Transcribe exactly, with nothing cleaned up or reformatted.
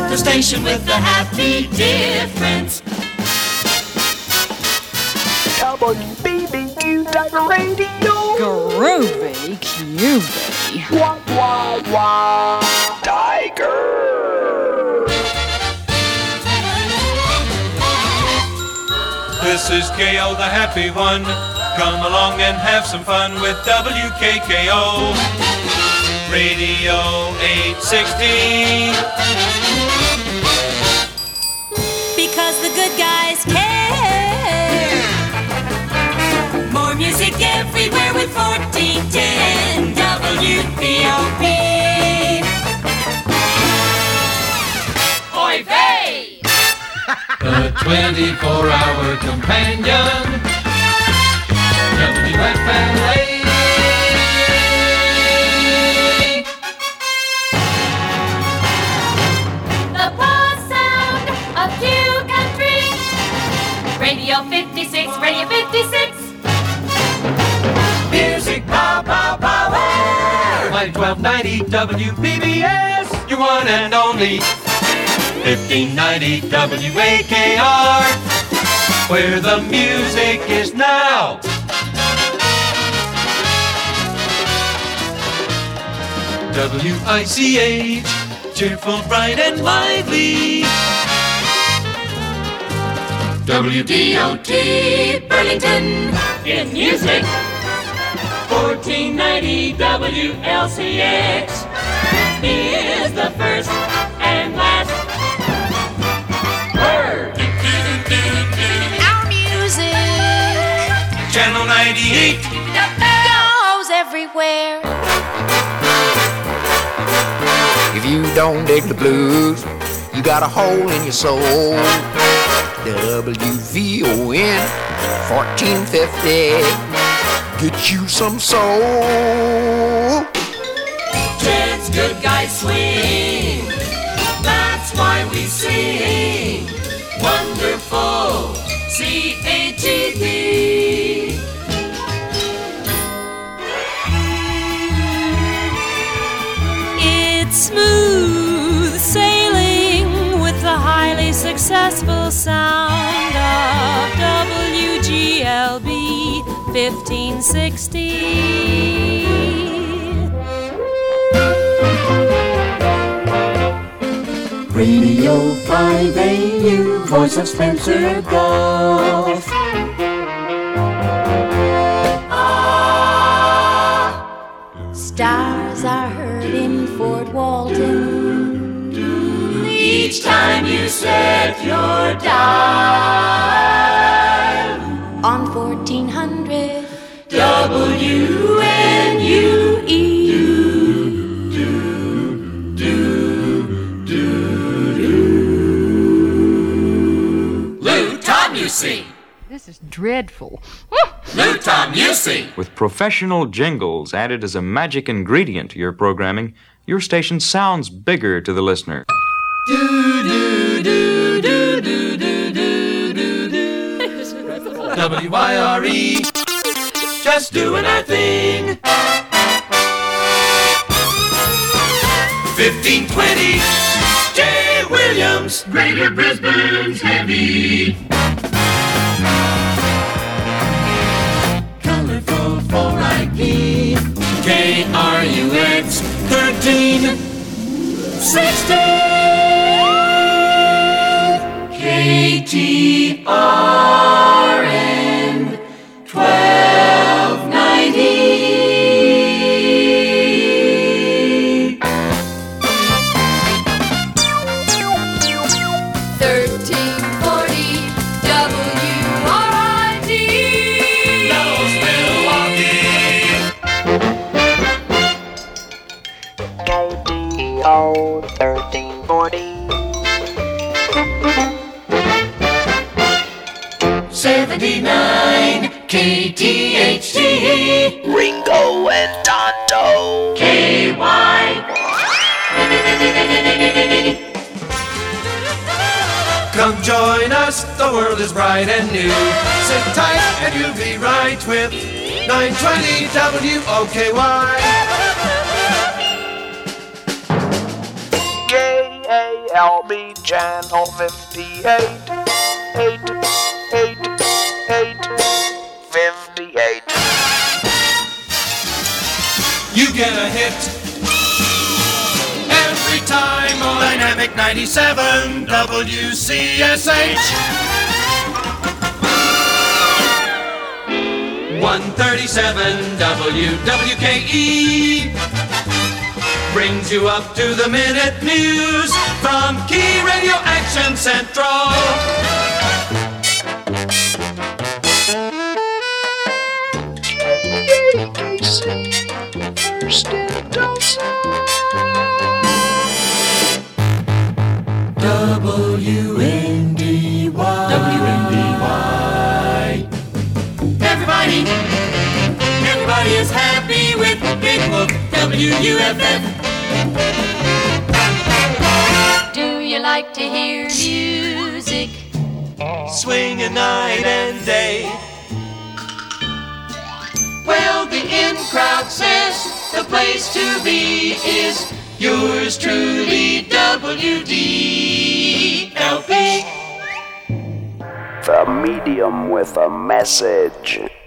The station with the happy difference. W B B Q Radio. Groovy Q B. Wah, wah, wah. Tiger. This is K O, the happy one. Come along and have some fun with W K K O. Radio eight sixty. Because the good guys care. More music everywhere with fourteen ten W P O P. Oy vey! The twenty-four hour companion. W F L A. The boss sound of New Country. Radio fifty-six, Radio fifty-six. Music pow pow power. My twelve ninety W B B S, your one and only. fifteen ninety W A K R, where the music is now. W I C H, cheerful, bright, and lively. W D O T, Burlington, in music. fourteen ninety W L C X is the first and last word. Our music Channel ninety-eight. goes everywhere. If you don't dig the blues, you got a hole in your soul. W V O N fourteen fifty, get you some soul. Jed's good guys swing, that's why we sing. Wonderful C A T V. It's smooth sailing with the highly successful sound of W G L B fifteen sixty. Radio five A U, voice of Spencer Gulf. Stars are heard in Fort Walton each time you set your dial on fourteen hundred W N U E. Lou Tom Music. This is dreadful. Lou Tom Music. With professional jingles added as a magic ingredient to your programming, your station sounds bigger to the listener. Do do do do do do do do do. W I R E, just doing our thing. fifteen twenty, J. Williams, Greater Brisbane's heavy. Colorful four I P, K R U X thirteen sixty. K T R N twelve ninety. thirteen forty W R I T. Knows Milwaukee. K D O thirteen forty. seventy-nine K T H T. Ringo and Tonto. K Y. Come join us, the world is bright and new. Sit tight and you'll be right with nine twenty W O K Y. K A L B channel fifty-eight. Eight, eight, eight, fifty-eight. You get a hit every time on Dynamic ninety-seven W C S H. one thirty-seven W W K E brings you up to the minute news from Key Radio Action Central. W N D Y. W N D Y. Everybody, everybody is happy with Big Wolf W U F F. Do you like to hear music? Swinging night and day. Well, the in-crowd says the place to be is yours truly, W D L P. The medium with a message.